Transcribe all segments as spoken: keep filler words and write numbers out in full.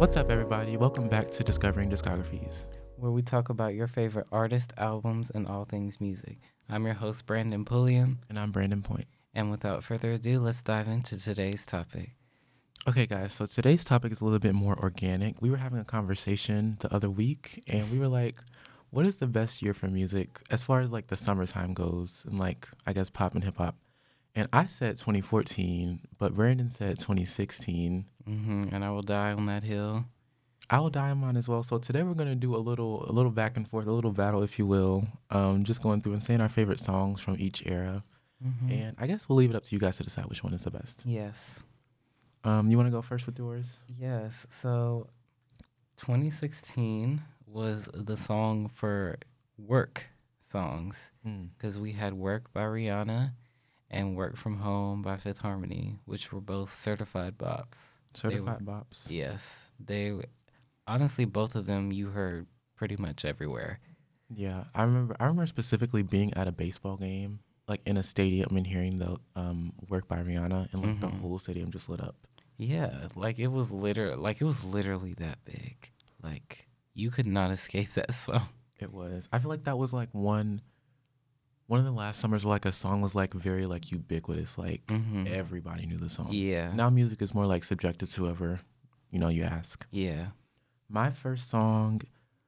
What's up, everybody? Welcome back to Discovering Discographies. Where we talk about your favorite artists, albums, and all things music. I'm your host, Brandon Pulliam. And I'm Brandon Point. And without further ado, let's dive into today's topic. Okay, guys, so today's topic is a little bit more organic. We were having a conversation the other week, and we were like, what is the best year for music as far as like the summertime goes and like, I guess, pop and hip hop? And I said twenty fourteen, but Brandon said twenty sixteen. Mm-hmm. And I will die on that hill. I will die on mine as well. So today we're gonna do a little, a little back and forth, a little battle, if you will. Um, just going through and saying our favorite songs from each era. Mm-hmm. And I guess we'll leave it up to you guys to decide which one is the best. Yes. Um, you want to go first with yours? Yes. So twenty sixteen was the song for work songs Mm. because we had Work by Rihanna and Work From Home by Fifth Harmony, which were both certified bops. Certified bops. Yes. They honestly, both of them you heard pretty much everywhere. Yeah, I remember. I remember specifically being at a baseball game, like in a stadium, and hearing the um, Work by Rihanna, and like the Mhm. whole stadium just lit up. Yeah, like it was literally like it was literally that big. Like you could not escape that song. It was. I feel like that was like one, one of the last summers where like a song was like very like ubiquitous. Like Mhm. everybody knew the song. Yeah. Now music is more like subjective to whoever, you know, you ask. Yeah. My first song,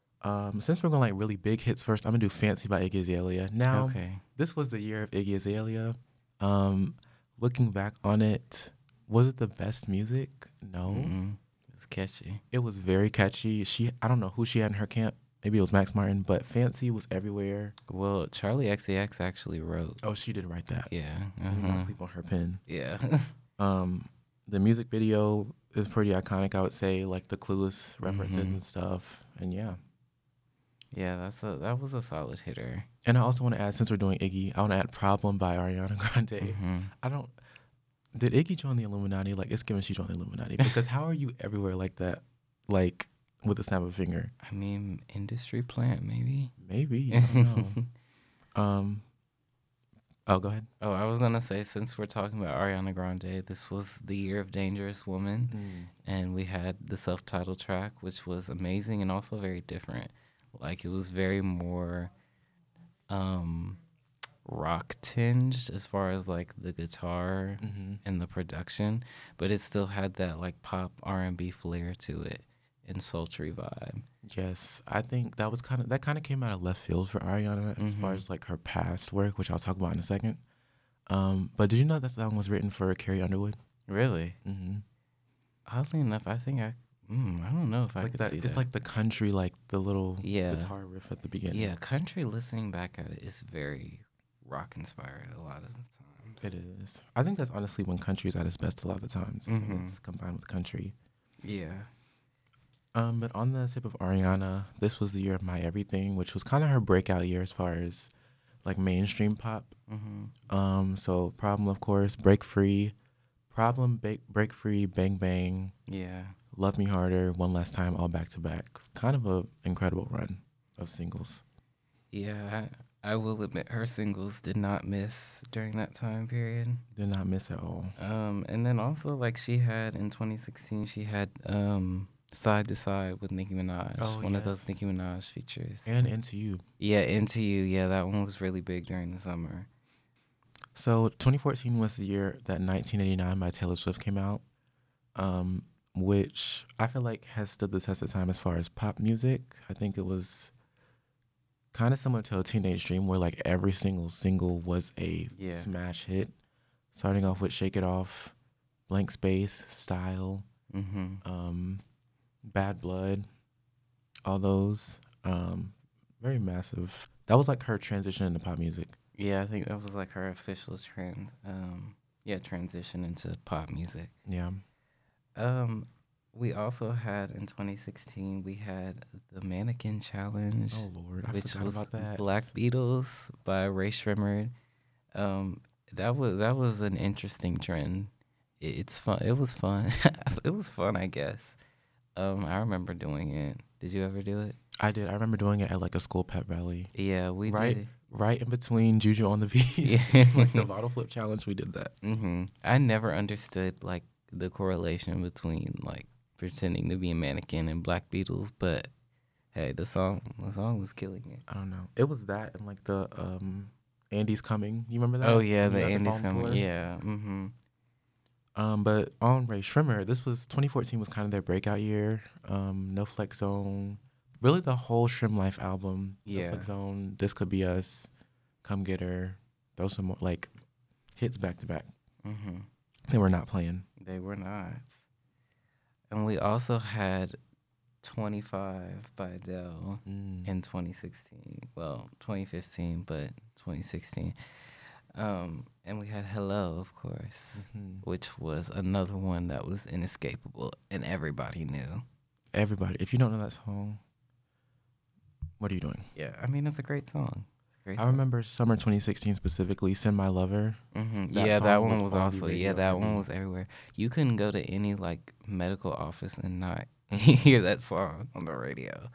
um, since we're going like really big hits first, I'm gonna do "Fancy" by Iggy Azalea. Now, Okay. this was the year of Iggy Azalea. Um, looking back on it, was it the best music? No. Mm-mm. It was catchy. It was very catchy. She, I don't know who she had in her camp. Maybe it was Max Martin, but "Fancy" was everywhere. Well, Charlie X C X actually wrote. Oh, she did write that. Yeah. I'm Uh-huh. gonna sleep on her pen. Yeah. Um, the music video is pretty iconic, I would say, like the Clueless references Mhm. and stuff. And yeah. Yeah, that's a that was a solid hitter. And I also want to add, since we're doing Iggy, I want to add "Problem" by Ariana Grande. Mhm. I don't. Did Iggy join the Illuminati? Like, it's given she joined the Illuminati. Because how are you everywhere like that? Like, with a snap of a finger? I mean, industry plant maybe. Maybe. I don't know. um. Oh, go ahead. Oh, I was gonna say, since we're talking about Ariana Grande, this was the year of Dangerous Woman, and we had the self-titled track, which was amazing and also very different. Like it was very more um, rock tinged as far as like the guitar Mm-hmm. and the production, but it still had that like pop R and B flair to it and sultry vibe. Yes, I think that was kind of that kind of came out of left field for Ariana as far Mhm. as like her past work, which I'll talk about in a second. Um, but did you know that song was written for Carrie Underwood? Really, Mm-hmm. oddly enough, I think I, mm, I don't know if I Like could that, see it's that. like the country, like the little Yeah. guitar riff at the beginning. Yeah, country listening back at it is very rock inspired a lot of the times. It is. I think that's honestly when country is at its best a lot of the times. is when Mhm. It's combined with country. Yeah. Um, but on the tip of Ariana, this was the year of My Everything, which was kind of her breakout year as far as like mainstream pop. Mm-hmm. Um, so Problem, of course, Break Free, Problem, ba- Break Free, Bang Bang, Yeah. Love Me Harder, One Last Time, all back to back. Kind of a incredible run of singles. Yeah. I, I will admit her singles did not miss during that time period. Did not miss at all. Um, and then also like she had in twenty sixteen, she had um Side to Side with Nicki Minaj, Oh, one of those yes. Nicki Minaj features. And Into You. Yeah, Into You. Yeah, that one was really big during the summer. So twenty fourteen was the year that nineteen eighty-nine by Taylor Swift came out, um, which I feel like has stood the test of time as far as pop music. I think it was kind of similar to a Teenage Dream, where like every single single was a Yeah. smash hit. Starting off with "Shake It Off," "Blank Space," "Style," Mm-hmm. um, "Bad Blood," all those. Um, very massive. That was like her transition into pop music. Yeah, I think that was like her official trend. Um, yeah, transition into pop music. Yeah. Um, we also had in twenty sixteen we had the Mannequin Challenge, Oh Lord, I which forgot was about that. Black Beatles by Ray Shrimmer. Um, that was that was an interesting trend. It, it's fun. It was fun. It was fun, I guess. Um, I remember doing it. Did you ever do it? I did. I remember doing it at like a school pep rally. Yeah, we Right. did. Right in between Juju on the V's, Yeah. like the bottle flip challenge, we did that. hmm I never understood like the correlation between like pretending to be a mannequin in Black Beatles, but hey, the song the song was killing it. I don't know. It was that and like the um Andy's Coming. You remember that? Oh yeah, When the you got Andy's fall on the coming. floor? Yeah. Mm-hmm. Um, but on Ray Shrimmer, this was twenty fourteen was kind of their breakout year. Um, No Flex Zone, really the whole Shrim Life album. No Yeah. Flex Zone, This Could Be Us, Come Get Her. Those some more like hits back to back. Mm-hmm. They were not playing. They were not. And we also had twenty-five by Adele Mm. in twenty sixteen. Well, twenty fifteen, but twenty sixteen. Um, and we had Hello, of course, Mhm. which was another one that was inescapable and everybody knew. Everybody, if you don't know that song, what are you doing? Yeah, I mean, it's a great song. It's a great I song. remember summer twenty sixteen specifically, Send My Lover. Mm-hmm. That Yeah, that song one was was on the also, yeah, radio that one heavy. was everywhere. You couldn't go to any, like, medical office and not Mhm. hear that song on the radio.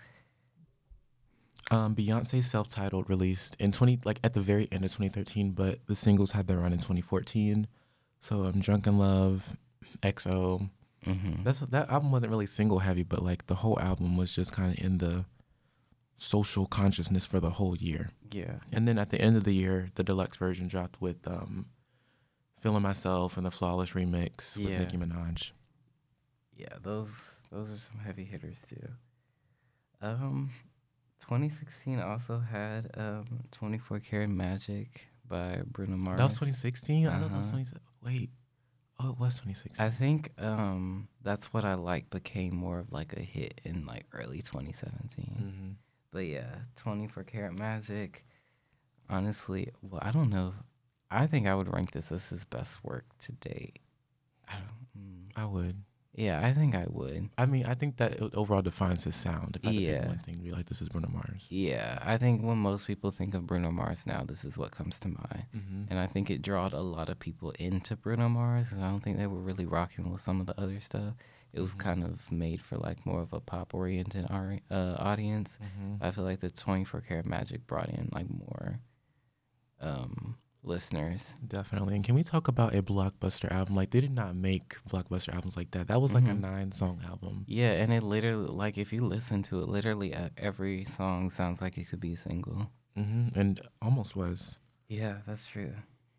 Um, Beyonce's self-titled released in twenty like at the very end of twenty thirteen, but the singles had their run in twenty fourteen. So um, Drunk in Love, X O. Mm-hmm. That's that album wasn't really single heavy, but like the whole album was just kind of in the social consciousness for the whole year. Yeah. And then at the end of the year, the deluxe version dropped with um, "Feeling Myself" and the Flawless remix with Yeah. Nicki Minaj. Yeah, those those are some heavy hitters too. Um, twenty sixteen also had um twenty-four Karat Magic by Bruno Mars. That was twenty sixteen. I thought that was Uh-huh. twenty. Wait, oh, it was twenty sixteen. I think um That's What I Like became more of like a hit in like early twenty seventeen. Mm-hmm. But yeah, twenty-four Karat Magic. Honestly, well, I don't know. I think I would rank this as his best work to date. I don't. Mm. I would. Yeah, I think I would. I mean, I think that it overall defines his sound. If I had to Yeah. pick one thing, to be like, this is Bruno Mars. Yeah, I think when most people think of Bruno Mars now, this is what comes to mind. Mm-hmm. And I think it drawed a lot of people into Bruno Mars. And I don't think they were really rocking with some of the other stuff. It was Mhm. kind of made for like more of a pop oriented uh, audience. Mm-hmm. I feel like the twenty-four Karat Magic brought in like more um, listeners. Definitely. And can we talk about a blockbuster album? Like, they did not make blockbuster albums like that. That was like Mhm. a nine song album. Yeah, and it literally, like if you listen to it, literally uh, every song sounds like it could be a single. Mm-hmm. And almost was. Yeah, that's true.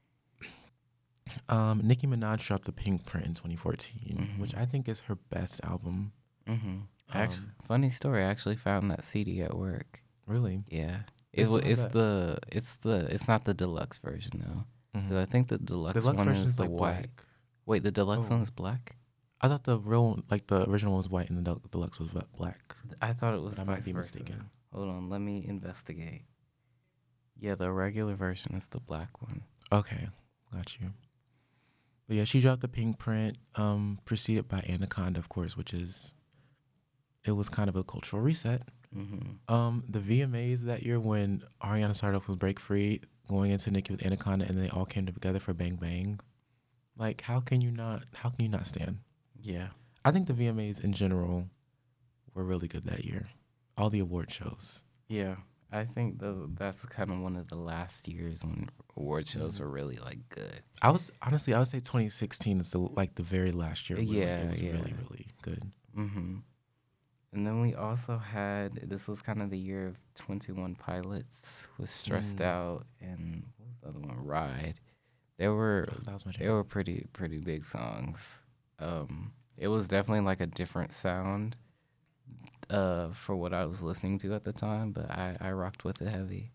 Um, Nicki Minaj dropped the Pink Print in twenty fourteen, Mhm. which I think is her best album. Mm-hmm. Actually, Um, funny story. I actually found that C D at work. Really? Yeah, They it, still wa- have it's that? the it's the it's not the deluxe version though. 'Cause Mhm. I think the deluxe, Deluxe one version is is the like white. black. Wait, the deluxe Oh. one is black. I thought the real, one- like the original one was white and the del- deluxe was va- black. I thought it was But I might vice be versa. mistaken. Hold on, let me investigate. Yeah, the regular version is the black one. Okay, got you. But yeah, she dropped the Pink Print, um, preceded by Anaconda, of course, which is, it was kind of a cultural reset. Mm-hmm. Um, the V M As that year when Ariana started off with Break Free, going into Nicki with Anaconda, and they all came together for Bang Bang. Like, how can you not? How can you not stand? Yeah. I think the V M As in general were really good that year. All the award shows. Yeah, I think the, that's kind of one of the last years when award shows Mhm. were really like good. I was honestly, I would say twenty sixteen is the like the very last year. Where, like, Yeah, it was yeah. really, really good. Mm-hmm. And then we also had, this was kind of the year of twenty-one Pilots was Stressed Mm. Out, and what was the other one? Ride. There were That was my they jam. were pretty pretty big songs. Um, it was definitely like a different sound uh, for what I was listening to at the time, but I, I rocked with it heavy.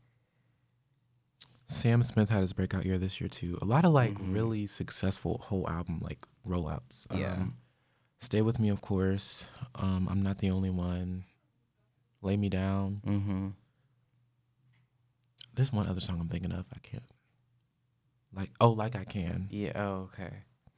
Sam Smith had his breakout year this year too. A lot of like Mhm. really successful whole album like rollouts. Yeah. Um, Stay With Me, of course. Um, I'm Not the Only One. Lay Me Down. Mm-hmm. There's one other song I'm thinking of. I can't. Like oh, like I can. Yeah. Oh, okay.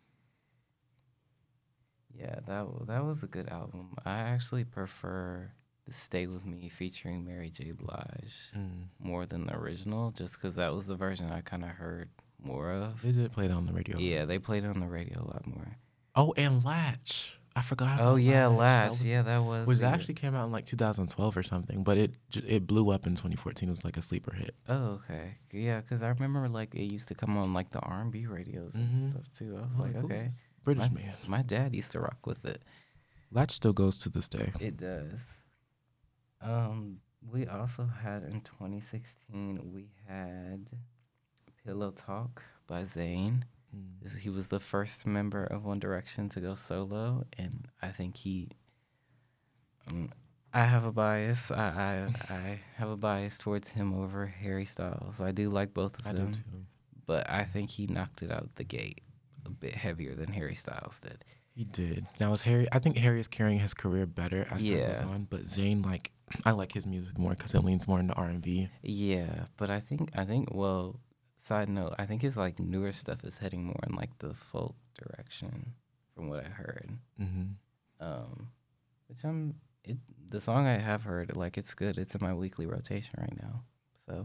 Yeah, that w- that was a good album. I actually prefer the "Stay With Me" featuring Mary J. Blige Mm. more than the original, just because that was the version I kind of heard more of. They did play that on the radio. Yeah, they played it on the radio a lot more. Oh, and Latch. I forgot. Oh about yeah, That Latch. was- Yeah, that was. Which the- actually came out in like two thousand twelve or something, but it j- it blew up in twenty fourteen. It was like a sleeper hit. Oh, okay. Yeah, because I remember like it used to come on like the R and B radios and Mhm. stuff too. I was I'm like, who's okay. this British my, man. My dad used to rock with it. Latch still goes to this day. It does. Um, we also had in twenty sixteen we had Pillow Talk by Zayn. Mm. This- He was the first member of One Direction to go solo, and I think he. Um, I have a bias. I, I I have a bias towards him over Harry Styles. I do like both of I do them, too. but I think he knocked it out the gate a bit heavier than Harry Styles did. He did. Now is Harry? I think Harry is carrying his career better as time goes Yeah. on. But Zayn, like, I like his music more because it leans more into R and B. Yeah, but I think I think well, side note, I think his like newer stuff is heading more in like the folk direction, from what I heard. Mm-hmm. Um, which I'm it the song I have heard, like it's good. It's in my weekly rotation right now. So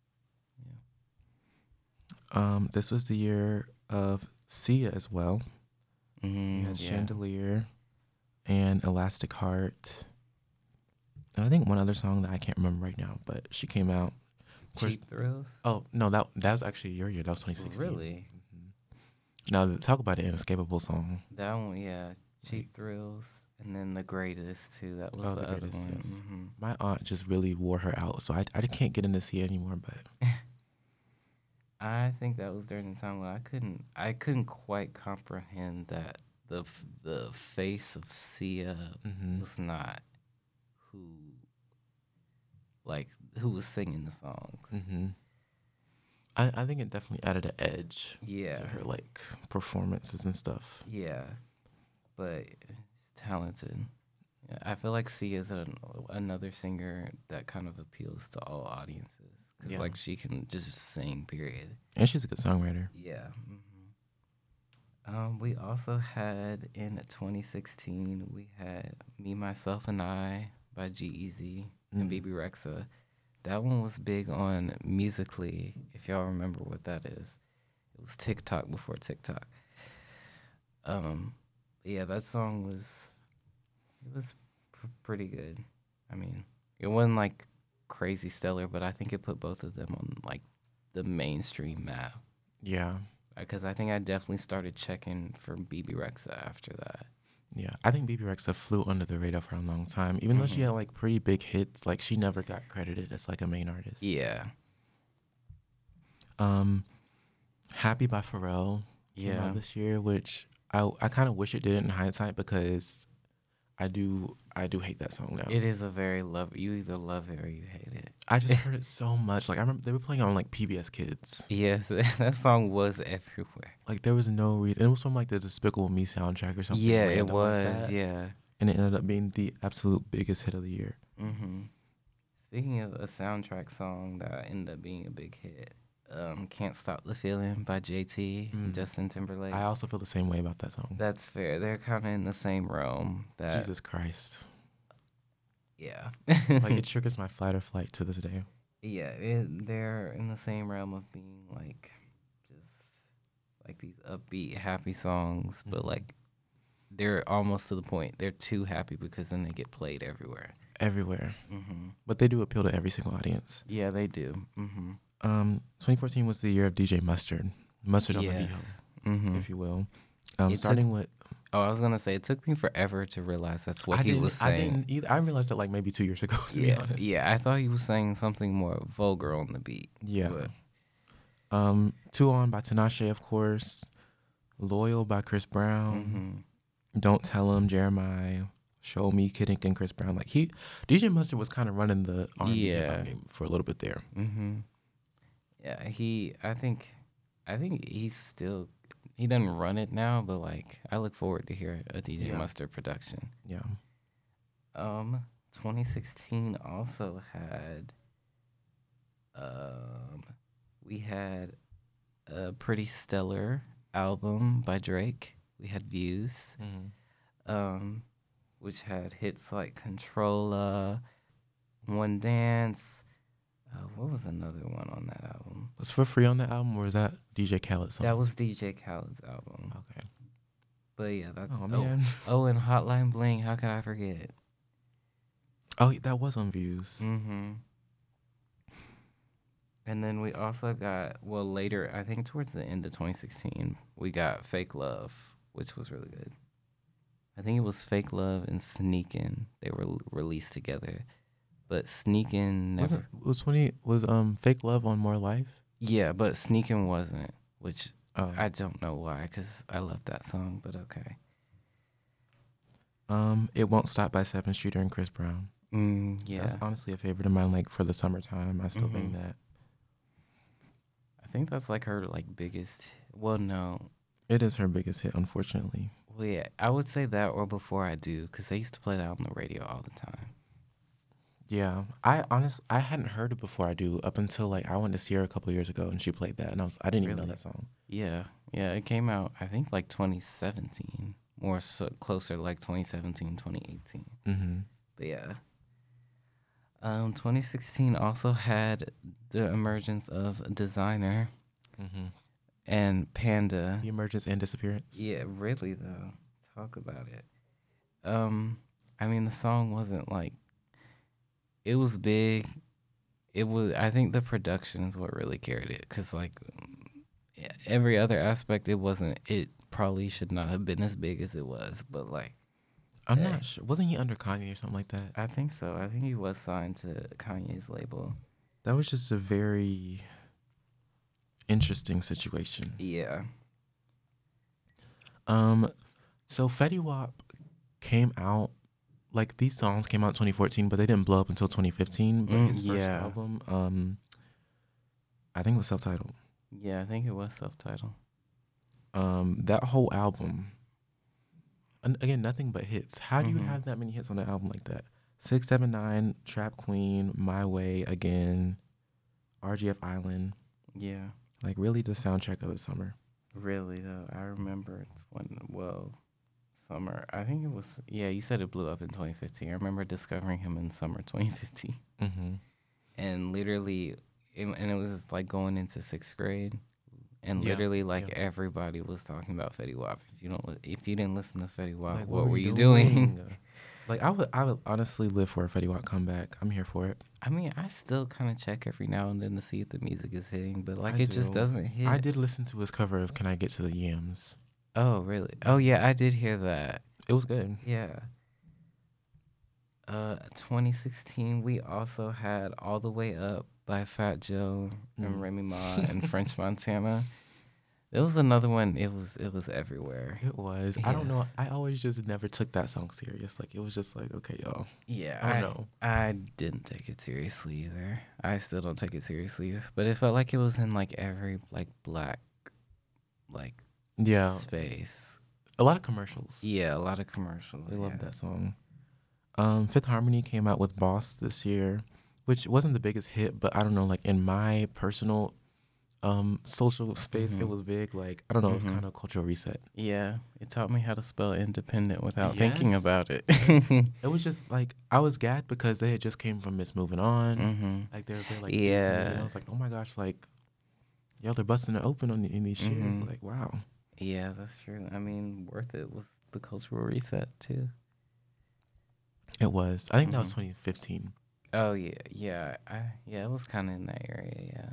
Um, this was the year of Sia as well. We mm, had yeah. Chandelier and Elastic Heart. And I think one other song that I can't remember right now, but she came out. Of course, Cheap Thrills. oh no, that that was actually your year. That was twenty sixteen. Really? Now talk about an inescapable song. That one, yeah. Cheap Thrills, and then The Greatest too. That was Oh, the, The other Greatest, one. yes. hmm My aunt just really wore her out, so I I can't get into Sia anymore. But I think that was during the time when I couldn't I couldn't quite comprehend that the f- the face of Sia mhm. was not who like who was singing the songs. Mm-hmm. I, I think it definitely added an edge Yeah, to her like performances and stuff. yeah, but it's talented. Yeah, I feel like Sia is an, another singer that kind of appeals to all audiences because Yeah. like she can just sing. Period. And she's a good songwriter. Yeah. hmm Um, we also had in twenty sixteen we had Me, Myself, and I by G-Eazy and Mm. B B Rexa. That one was big on Musically, if y'all remember what that is. It was TikTok before TikTok. Um, yeah, that song was it was pr- pretty good. I mean, it wasn't like crazy stellar, but I think it put both of them on like the mainstream map. Yeah. Because I think I definitely started checking for B B Rexa after that. Yeah. I think B B Rexa flew under the radar for a long time. Even though she Mhm. had like pretty big hits, like she never got credited as like a main artist. Yeah. Um Happy by Pharrell came Yeah. out this year, which I I kind of wish it did in hindsight because I do I do hate that song now. It is a very love. You either love it or you hate it. I just heard it so much. Like I remember they were playing on like P B S Kids. Yes, that song was everywhere. Like there was no reason. It was from like the Despicable Me soundtrack or something. Yeah, it random like was. that. Yeah. And it ended up being the absolute biggest hit of the year. hmm Speaking of a soundtrack song that ended up being a big hit, um, "Can't Stop the Feeling" by J T and Mm. Justin Timberlake. I also feel the same way about that song. That's fair. They're kind of in the same realm. That Jesus Christ. yeah. Like it triggers my flight or flight to this day. Yeah, it, they're in the same realm of being like just like these upbeat, happy songs, but Mhm. like they're almost to the point they're too happy because then they get played everywhere. Everywhere. hmm But they do appeal to every single audience. Yeah, they do. hmm Um, twenty fourteen was the year of D J Mustard. Mustard on the beat, Yes. hmm if you will. Um, It took- starting with Oh, I was gonna say it took me forever to realize that's what I he didn't, was I saying. didn't either. I realized that like maybe two years ago. To be yeah, honest. yeah. I thought he was saying something more vulgar on the beat. Yeah. But Um, Two On by Tinashe, of course. Loyal by Chris Brown. hmm Don't Tell Him, Jeremiah. Show Me, Kid Ink, and Chris Brown. Like he, D J Mustard was kind of running the R and B hip Yeah. hop game for a little bit there. hmm Yeah, he. I think. I think he's still. He doesn't run it now, but like I look forward to hear a D J Yeah. Mustard production. Yeah. Um, twenty sixteen also had. Um, we had a pretty stellar album by Drake. We had Views. Mm-hmm. Um, which had hits like Controlla, One Dance. Uh, what was another one on that album? Was For Free on that album, or was that D J Khaled's song? That was D J Khaled's album. Okay. But yeah, that. Oh Oh, man. oh, and Hotline Bling. How could I forget? Oh, that was on Views. Mm-hmm. And then we also got well later. I think towards the end of twenty sixteen, we got Fake Love, which was really good. I think it was Fake Love and Sneakin'. They were l- released together, but Sneakin' Was it never. was twenty was um Fake Love on More Life? Yeah, but Sneakin' wasn't, which Oh. I don't know why, because I love that song. But okay. Um, It Won't Stop by Seventh Streeter and Chris Brown. Mm, yeah. That's honestly a favorite of mine. Like for the summertime, I still bang Mhm. that. I think that's like her like biggest. Well, no. It is her biggest hit, unfortunately. Well, yeah, I would say that or Before I Do, because they used to play that on the radio all the time. Yeah, I honest I hadn't heard it before I do up until like I went to see her a couple years ago and she played that and I was I didn't even know Really? that song. Yeah, yeah. It came out, I think, like twenty seventeen, more so closer to like twenty seventeen, twenty eighteen. Mm-hmm. But yeah. Um, twenty sixteen also had the emergence of Designer Mm-hmm. and Panda. The emergence and disappearance. Yeah, really though. Talk about it. Um, I mean, the song wasn't like it was big. It was. I think the production is what really carried it, because like yeah, every other aspect, it wasn't. It probably should not have been as big as it was, but like I'm hey, not sure. Wasn't he under Kanye or something like that? I think so. I think he was signed to Kanye's label. That was just a very interesting situation. Yeah. Um, so Fetty Wap came out like these songs came out in twenty fourteen, but they didn't blow up until twenty fifteen. But Mm, his first yeah. album, um, I think it was self-titled. Yeah, I think it was self-titled. Um, that whole album, and again, nothing but hits. How do you Mhm. have that many hits on an album like that? Six, seven, nine, Trap Queen, My Way Again, R G F Island. Yeah. Like really, the soundtrack of the summer. Really though, I remember it's when well, summer. I think it was. Yeah, you said it blew up in twenty fifteen. I remember discovering him in summer twenty fifteen, Mm-hmm. and literally, it, and it was like going into sixth grade, and Yeah, literally like yeah. everybody was talking about Fetty Wap. If you don't, li- if you didn't listen to Fetty Wap, Like, what, were you doing? Like, I would, I would honestly live for a Fetty Wap comeback. I'm here for it. I mean, I still kind of check every now and then to see if the music is hitting, but like I it just do. doesn't hit. I did listen to his cover of "Can I Get to the Yams." Oh, really? Oh, yeah, I did hear that. It was good. Yeah. Uh, twenty sixteen, we also had All the Way Up by Fat Joe and Mm. Remy Ma and French Montana. There was another one. It was it was everywhere. It was. I don't know. Yes. I always just never took that song serious. Like it was just like, okay, y'all. Yeah, I I don't know. I didn't take it seriously either. I still don't take it seriously, but it felt like it was in like every like black like Yeah, space. a lot of commercials. Yeah, a lot of commercials. They yeah. loved that song. Um, Fifth Harmony came out with "Boss" this year, which wasn't the biggest hit, but I don't know. Like in my personal um social space, it Mhm. was big. Like I don't know. It was Mhm. kind of a cultural reset. Yeah, it taught me how to spell independent without thinking Yes. about it. It was just like I was gagged because they had just came from Miss Moving On. hmm Like they were very like Yeah. Disney, and I was like, oh my gosh, like y'all they're busting it open on the, in these shares. Mhm. Like wow, Yeah, that's true. I mean, Worth It was the cultural reset too. it was. I think that was Mhm. twenty fifteen. Oh yeah, yeah, I yeah, it was kind of in that area, yeah.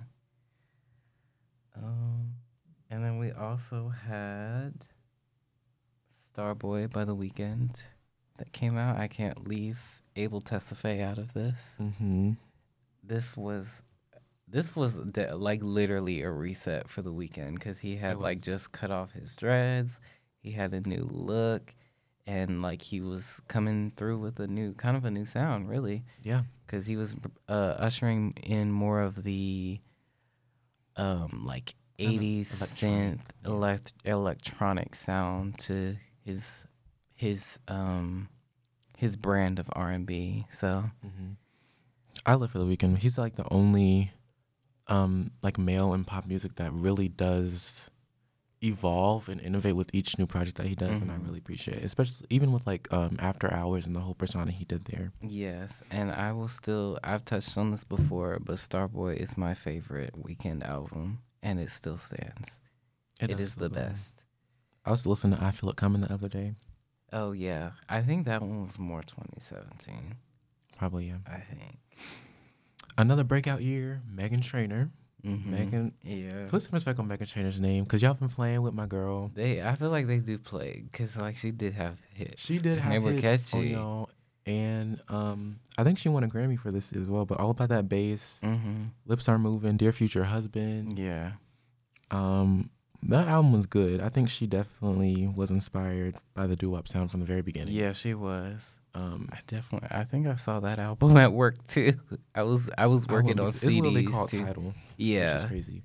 Um, and then we also had Starboy by The Weeknd that came out. I can't leave Able Tesfaye out of this. Mm-hmm. This was this was de- like literally a reset for The Weeknd, because he had It like was. just cut off his dreads. He had a new look, and like he was coming through with a new kind of a new sound, really, Yeah. because he was uh, ushering in more of the um like Kind of eighties electronic, synth yeah. elect- electronic sound to his his um his brand of R and B. So Mm-hmm. I live for The Weeknd. He's like the only um like male in pop music that really does evolve and innovate with each new project that he does, and I Mhm. really appreciate it. Especially even with like um After Hours and the whole persona he did there. yes, and I will still, I've touched on this before, but Starboy is my favorite Weekend album, and it still stands. It does is still the go. best. I was listening to I Feel It Coming the other day. Oh yeah, I think that one was more twenty seventeen. Probably, yeah. I think. Another breakout year, Megan Trainor. Mm-hmm. Megan, Yeah. put some respect on Megan Trainor's name because y'all been playing with my girl. They, I feel like they do play because like she did have hits. She did and they have were hits on catchy. y'all, and um, I think she won a Grammy for this as well. But all about that bass, Mm-hmm. lips are moving, dear future husband. Yeah. Um, that album was good. I think she definitely was inspired by the doo-wop sound from the very beginning. Yeah, she was. Um, I definitely. I think I saw that album at work too. I was. I was I working wouldn't be, on it's C Ds literally called too. Tidal, which is Yeah. crazy.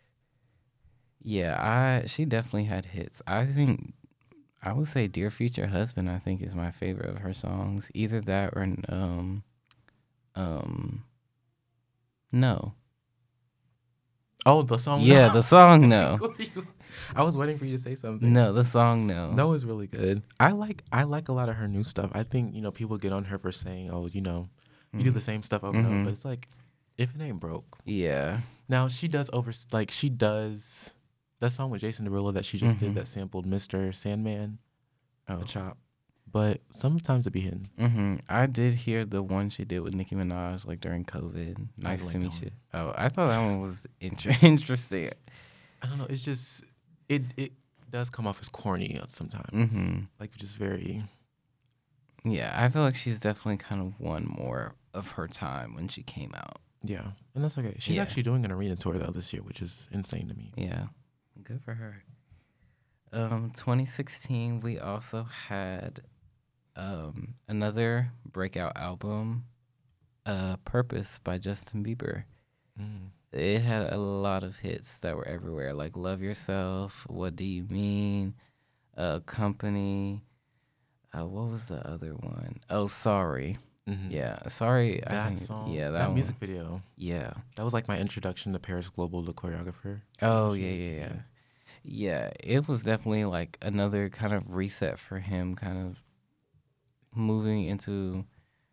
Yeah. I. She definitely had hits. I think. I would say "Dear Future Husband." I think is my favorite of her songs. Either that or um, um, no. Oh, the song. Yeah, No. the song no. What are you- I was waiting for you to say something. No, the song no. No is really good. I like I like a lot of her new stuff. I think, you know, people get on her for saying, oh, you know, you do the same stuff over and over. Mhm. But it's like, if it ain't broke. Yeah. Now, she does over, like, she does that song with Jason Derulo that she just Mhm. did that sampled Mister Sandman, Oh. a chop. But sometimes it be hidden. Mm-hmm. I did hear the one she did with Nicki Minaj, like during COVID. Nice like to that meet one. you. Oh, I thought that one was inter- interesting. I don't know. It's just, it it does come off as corny sometimes. Mm-hmm. Like, just very, Yeah, I feel like she's definitely kind of won more of her time when she came out. yeah. And that's okay. She's Yeah. actually doing an arena tour, though, this year, which is insane to me. Yeah, good for her. Um, twenty sixteen, we also had um another breakout album, uh, "Purpose" by Justin Bieber. Mm. It had a lot of hits that were everywhere, like "Love Yourself," "What Do You Mean," uh, "Company." Uh, what was the other one? Oh, "Sorry." Mm-hmm. Yeah, "Sorry." I That think, song, yeah, that, that, one. music video, Yeah. that was like my introduction to Paris Global, the choreographer. Oh, She yeah, is- yeah, yeah. Yeah, it was definitely like another kind of reset for him, kind of moving into,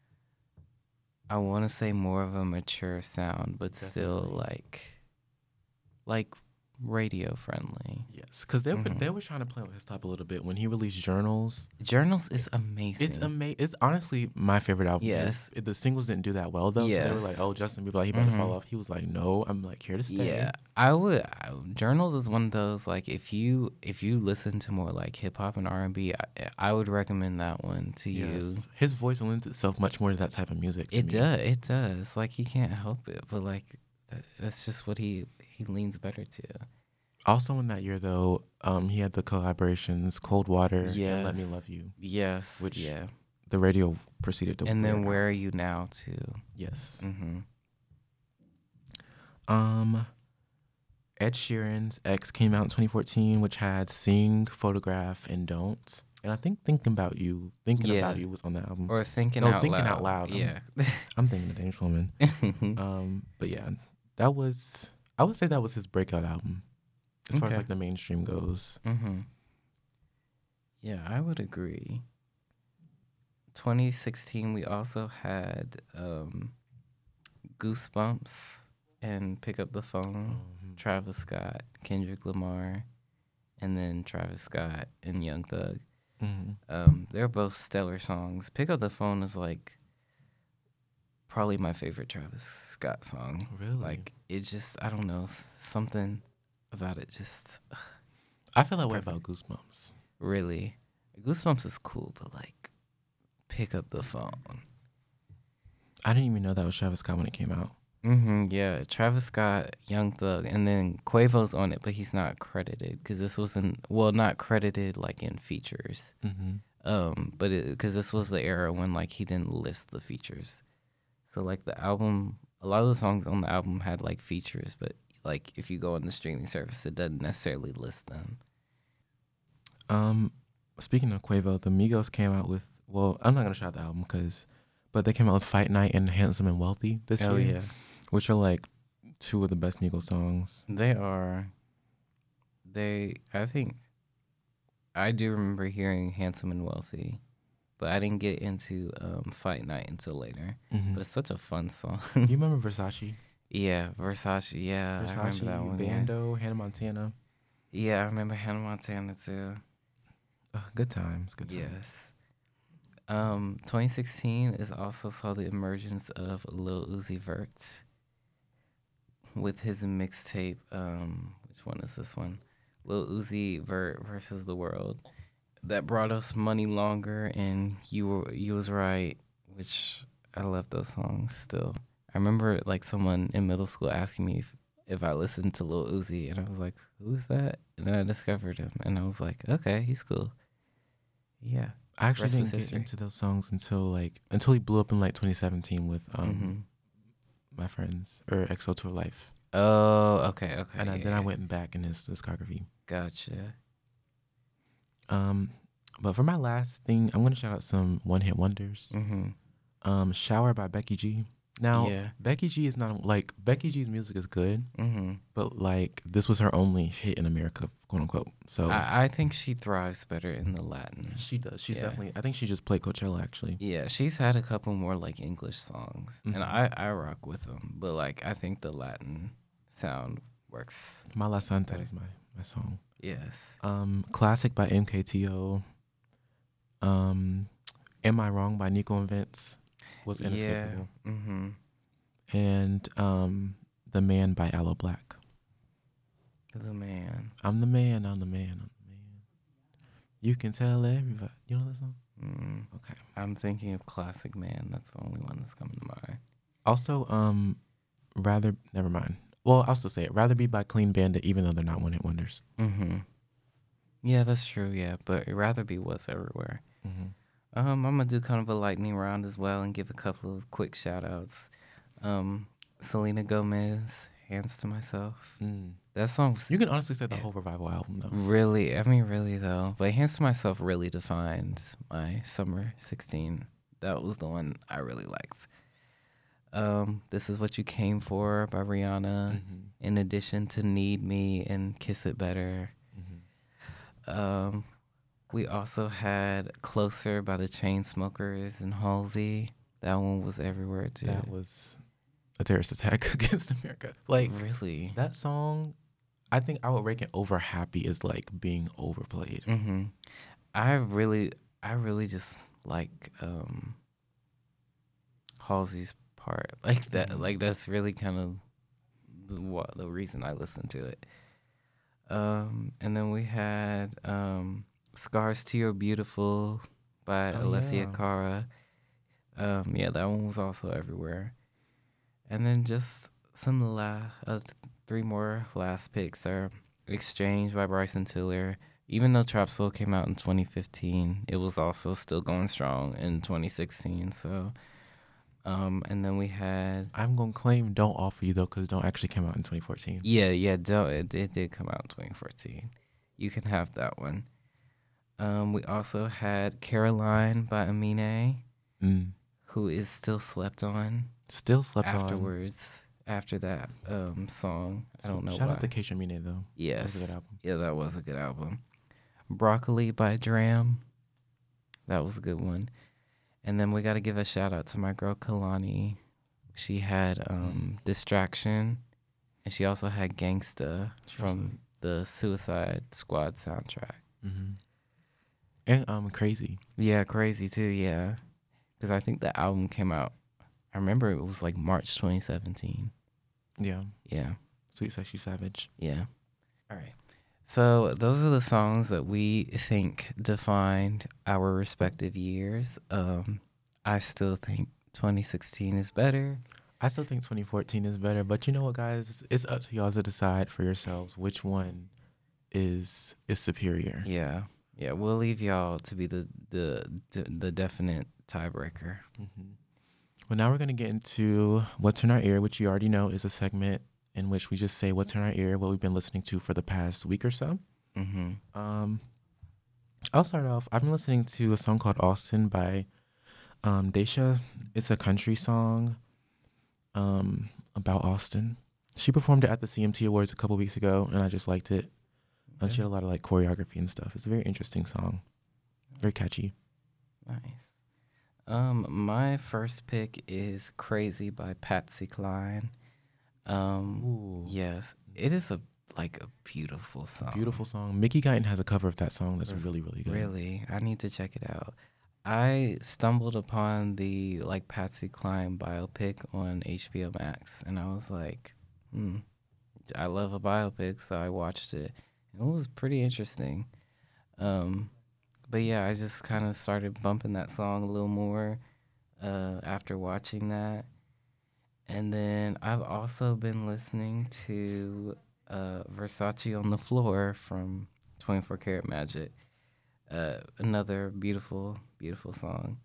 I want to say more of a mature sound, but still Definitely. like, like radio friendly. Yes, because they were Mhm. they were trying to play with his top a little bit when he released Journals. Journals is amazing. It's ama- It's honestly my favorite album. Yes. It's- the singles didn't do that well though, so they were Yes. like, "Oh, Justin Bieber, like, he about to fall Mhm. off." He was like, "No, I'm like here to stay." Yeah, I would. I, Journals is one of those like if you if you listen to more like hip hop and R and B, I, I would recommend that one to you. Yes. His voice lends itself much more to that type of music. To It me. does. It does. Like he can't help it, but like that, that's just what he he leans better to. Also in that year though, um, he had the collaborations "Cold Water" and "Let Me Yes. Love You." Yes. Which yeah. The radio proceeded to. And then wear Where out. Are You Now too. Yes. Mm-hmm. Um, Ed Sheeran's X came out in twenty fourteen, which had "Sing," "Photograph," and "Don't." And I think "Thinking About You," "Thinking Yeah. About You" was on the album. Or Thinking No, Out Thinking Loud. Out Loud. I'm- Yeah. I'm thinking of Dangerous Woman. Um, but yeah, that was. I would say that was his breakout album, as far as Okay. like the mainstream goes. Mm-hmm. Yeah, I would agree. twenty sixteen, we also had um, Goosebumps and Pick Up the Phone. Um, Travis Scott, Kendrick Lamar, and then Travis Scott and Young Thug. mhm. Um, they're both stellar songs. Pick Up the Phone is like probably my favorite Travis Scott song. Really? Like it just, I don't know, s- something about it just I feel that it's way perfect. about Goosebumps. really. Goosebumps is cool, but like Pick Up the Phone. I didn't even know that was Travis Scott when it came out. Mm-hmm, yeah, Travis Scott, Young Thug, and then Quavo's on it, but he's not credited because this wasn't well, not credited like in features. Mm-hmm. Um, but because this was the era when like he didn't list the features, so like the album, a lot of the songs on the album had like features, but like if you go on the streaming service, it doesn't necessarily list them. Um, speaking of Quavo, the Migos came out with. Well, I'm not gonna shout the album because, but they came out with "Fight Night" and "Handsome and Wealthy" this Oh year, yeah, which are like two of the best Migos songs. they are. They, I think, I do remember hearing "Handsome and Wealthy," but I didn't get into um, "Fight Night" until later. Mm-hmm. But it's such a fun song. You remember Versace? Yeah, Versace. Yeah, I remember that Versace, one. Yeah. Bando, Hannah Montana. yeah, I remember Hannah Montana too. Uh, good times, good times. Yes. Um, twenty sixteen is also saw the emergence of Lil Uzi Vert, with his mixtape. Um, which one is this one? Lil Uzi Vert versus the World. That brought us Money Longer and You Were You Was Right, which I love those songs still. I remember like someone in middle school asking me if, if I listened to Lil Uzi, and I was like, "Who's that?" And then I discovered him, and I was like, "Okay, he's cool." Yeah, I actually rest is didn't get history. into those songs until like until he blew up in like twenty seventeen with um hmm my friends or X O Tour Life, Oh, okay, okay, and I, yeah, then I yeah. went back in his discography. Gotcha. Um, but for my last thing, I'm gonna shout out some one hit wonders. hmm Um, Shower by Becky G. Now, Yeah. Becky G is not like Becky G's music is good, hmm but like this was her only hit in America, quote unquote. So I I think she thrives better in the Latin. she does. She's Yeah. definitely. I think she just played Coachella actually. Yeah, she's had a couple more like English songs, and Mhm. I I rock with them. But like I think the Latin sound works. Mala Santa Better. is my my song. Yes. Um, Classic by M K T O. Um, Am I Wrong by Nico and Vince was Yeah. inescapable. Mm-hmm. And um, The Man by Aloe Black. The man. I'm the man, I'm the man, I'm the man. You can tell everybody. You know that song? Mm. Okay. I'm thinking of Classic Man. That's the only one that's coming to mind. Also, um, rather never mind. Well, I'll still say it. Rather Be by Clean Bandit, even though they're not one hit wonders. Mm-hmm. Yeah, that's true. Yeah, but Rather Be was everywhere. Mm-hmm. Um, I'm gonna do kind of a lightning round as well and give a couple of quick shout outs. Um, Selena Gomez, Hands to Myself. Mm. That song was You can honestly say the Yeah. whole Revival album, though. really, I mean, really though. But Hands to Myself really defined my summer sixteen. That was the one I really liked. Um, This Is What You Came For by Rihanna. Mm-hmm. In addition to Need Me and Kiss It Better. Mm-hmm. Um, we also had Closer by the Chainsmokers and Halsey. That one was everywhere too. That was a terrorist attack against America. Like, really. that song, I think I would rank it over Happy as like being overplayed. Mm-hmm. I really, I really just like um, Halsey's part. Like that. Mhm. Like that's really kind of the, what, the reason I listened to it. Um, and then we had um, Scars to Your Beautiful by Oh, Alessia yeah. Cara. Um, yeah, that one was also everywhere. And then just some la- uh, th- three more last picks are Exchange by Bryson Tiller. Even though Trap Soul came out in twenty fifteen, it was also still going strong in twenty sixteen. So, um, and then we had I'm going to claim Don't Offer You, though, because Don't actually came out in twenty fourteen. yeah, yeah, don't, it, it did come out in twenty fourteen. You can have that one. Um, we also had Caroline by Amine, Mm. who is still slept on Still slept on. afterwards after that um song. I don't know Shout why. out to Keisha Mine, though. That was a Yes. good album. Yeah, that was a good album. Broccoli by Dram. That was a good one. And then we got to give a shout out to my girl Kalani. She had um Distraction, and she also had Gangsta from the Suicide Squad soundtrack. Mm-hmm. And um, Crazy. Yeah, Crazy too, yeah. Cuz I think the album came out, I remember it was like March twenty seventeen. Yeah. Yeah. Sweet Sexy Savage. Yeah. All right. So those are the songs that we think defined our respective years. Um, I still think twenty sixteen is better. I still think twenty fourteen is better, but you know what, guys? It's up to y'all to decide for yourselves which one is is superior. Yeah, yeah. We'll leave y'all to be the the the, the definite tiebreaker. Mm-hmm. Well, now we're gonna get into What's in Our Ear, which you already know is a segment in which we just say what's in our ear, what we've been listening to for the past week or so. Mm-hmm. Um, I'll start off. I've been listening to a song called Austin by um, Daisha. It's a country song um, about Austin. She performed it at the C M T Awards a couple weeks ago, and I just liked it. And she had a lot of like choreography and stuff. It's a very interesting song, very catchy. Nice. Um, my first pick is "Crazy" by Patsy Cline. Um, Ooh. yes, it is a like a beautiful song. Beautiful song. Mickey Guyton has a cover of that song that's really, really good. Really, I need to check it out. I stumbled upon the like Patsy Cline biopic on H B O Max, and I was like, hmm, I love a biopic, so I watched it. It was pretty interesting. Um, but yeah, I just kind of started bumping that song a little more uh, after watching that. And then I've also been listening to uh, Versace on the Floor from twenty-four Karat Magic. Uh, another beautiful, beautiful song.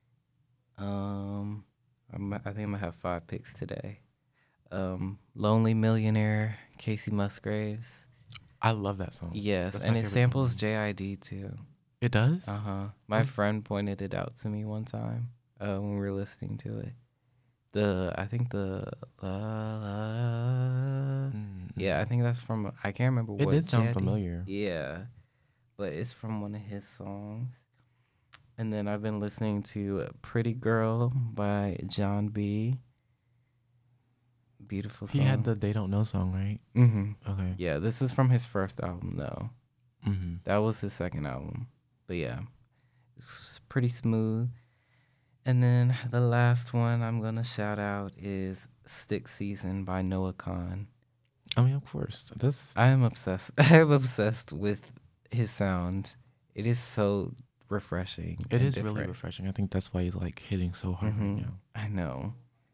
Um, I'm, I think I'm gonna have five picks today. Um, Lonely Millionaire, Casey Musgraves. I love that song. Yes, That's my and it favorite samples song. J I D too. It does? Uh huh. My Oh. friend pointed it out to me one time uh, when we were listening to it. The I think the la, la, Mm, yeah, I mm. think that's from I can't remember It what did sound J I D. familiar. Yeah, but it's from one of his songs. And then I've been listening to Pretty Girl by John B. Beautiful He had song. the They Don't Know song, right? Mm-hmm. Okay. Yeah, this is from his first album though. Mm-hmm. That was his second album. But yeah, it's pretty smooth. And then the last one I'm gonna shout out is Stick Season by Noah Khan. I mean, of course. That's I am obsessed. I am obsessed with his sound. It is so refreshing. it and is really different. refreshing. I think that's why he's like hitting so hard Mhm. right now. I know.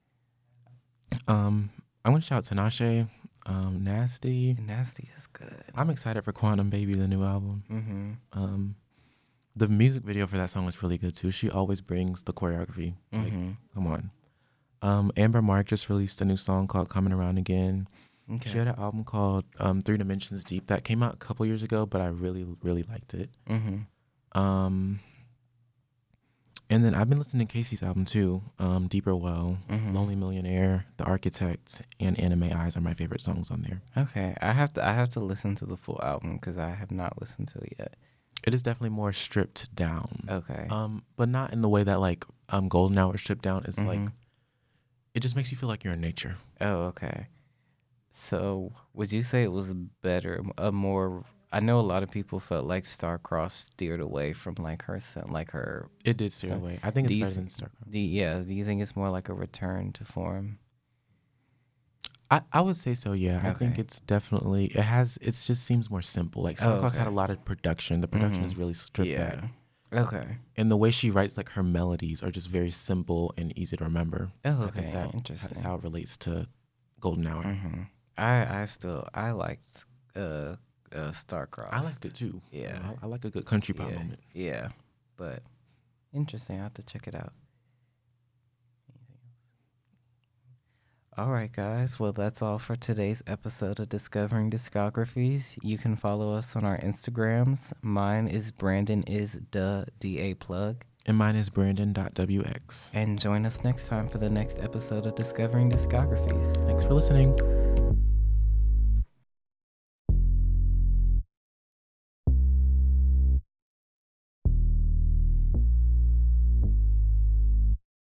Um, I'm gonna shout out Tinashe, um, Nasty. Nasty is good. I'm excited for Quantum Baby, the new album. Mm-hmm. Um, the music video for that song is really good too. She always brings the choreography. Like, Mm-hmm. come on. Um, Amber Mark just released a new song called "Coming Around Again." Okay. She had an album called um, Three Dimensions Deep that came out a couple years ago, but I really, really liked it. Mm-hmm. Um, and then I've been listening to Casey's album too. Um, Deeper Well, Mhm. Lonely Millionaire, The Architect, and Anime Eyes are my favorite songs on there. Okay. I have to. I have to listen to the full album because I have not listened to it yet. It is definitely more stripped down. Okay. Um, but not in the way that like um Golden Hour is stripped down. It's like Mhm. it just makes you feel like you're in nature. Oh, okay. So, would you say it was better, a more? I know a lot of people felt like Starcross steered away from like her, son- like her. It did steer So, away. I think do it's you better th- than Starcross. Do yeah? Do you think it's more like a return to form? I, I would say so, yeah. I think Okay. it's definitely it has it just seems more simple. Like Oh, Starcross had a okay. lot of production. The production is Mhm. really stripped back. Yeah. Okay. And the way she writes like her melodies are just very simple and easy to remember. Oh, I okay. think that that's Interesting. how it relates to Golden Hour. hmm I I still I liked uh uh Starcross. I liked it too. Yeah. I, I like a good country pop Yeah. moment. Yeah. But interesting. I have to check it out. All right, guys. Well, that's all for today's episode of Discovering Discographies. You can follow us on our Instagrams. Mine is Brandon is the D A plug. And mine is Brandon.wx. And join us next time for the next episode of Discovering Discographies. Thanks for listening.